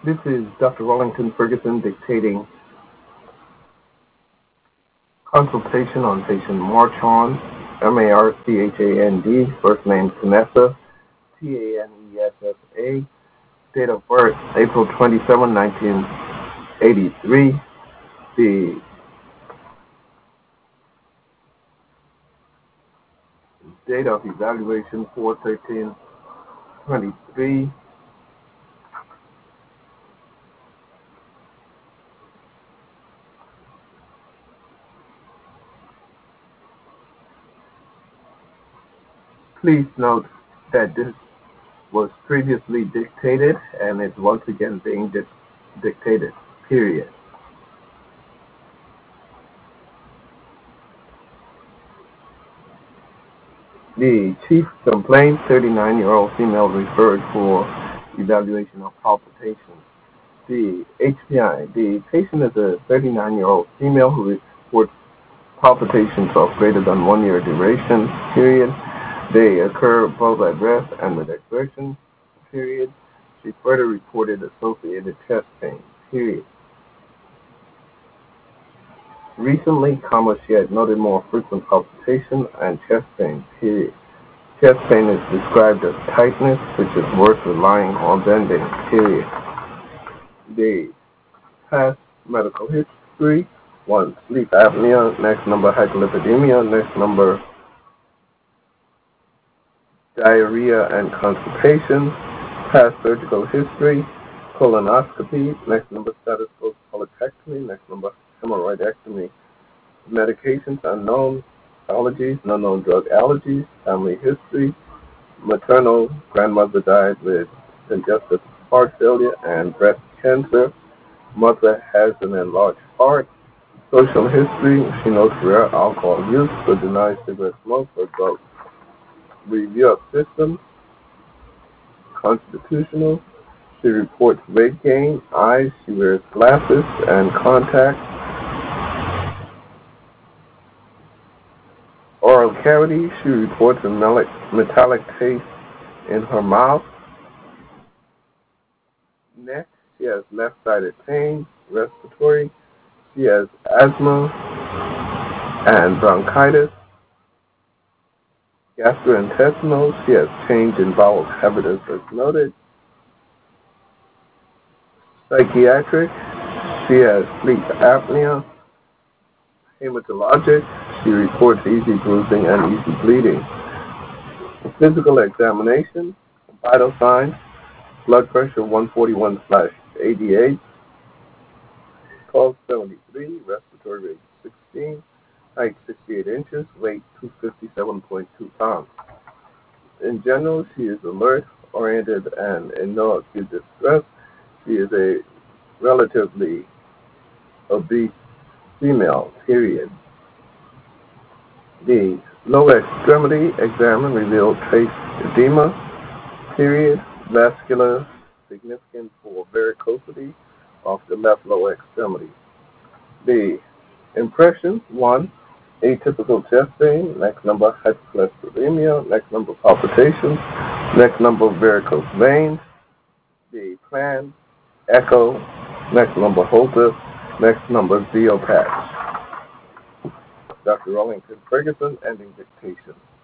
This is Dr. Wellington Ferguson dictating consultation on patient Marchand, Marchand, first name Tanessa, Tanessa, date of birth April 27, 1983. The date of evaluation 4/13/23. Please note that this was previously dictated and is once again being dictated, period. The chief complaint, 39-year-old female referred for evaluation of palpitations. The HPI, the patient is a 39-year-old female who reports palpitations of greater than 1 year duration, period. They occur both at rest and with exertion, period. She further reported associated chest pain, period. Recently, she had noted more frequent palpitation and chest pain, period. Chest pain is described as tightness, which is worse with lying or bending, period. The past medical history, 1, sleep apnea, next number hyperlipidemia, next number diarrhea and constipation, past surgical history, colonoscopy, next number stethoscope polypectomy, next number hemorrhoidectomy, medications unknown, allergies, unknown drug allergies, family history, maternal grandmother died with congestive heart failure and breast cancer, mother has an enlarged heart, social history, she notes rare alcohol use but denies cigarette smoke or drugs. Review of systems, constitutional, she reports weight gain, eyes, she wears glasses and contacts. Oral cavity, she reports a metallic taste in her mouth. Neck, she has left-sided pain. Respiratory, she has asthma and bronchitis. Gastrointestinal, she has change in bowel habits as noted. Psychiatric, she has sleep apnea. Hematologic, she reports easy bruising and easy bleeding. Physical examination, vital signs, blood pressure 141/88, pulse 73, respiratory rate 16, height 68 inches, weight 257.2 pounds. In general, she is alert, oriented, and in no acute distress. She is a relatively obese female, period. The lower extremity exam revealed trace edema, period, vascular significant for varicosity of the left lower extremity. The impression, 1, atypical chest pain, next number hypercholesterolemia, next number palpitations, next number varicose veins. The plan, echo, next number Holter, next number Zeo patch. Dr. Wellington Ferguson, ending dictation.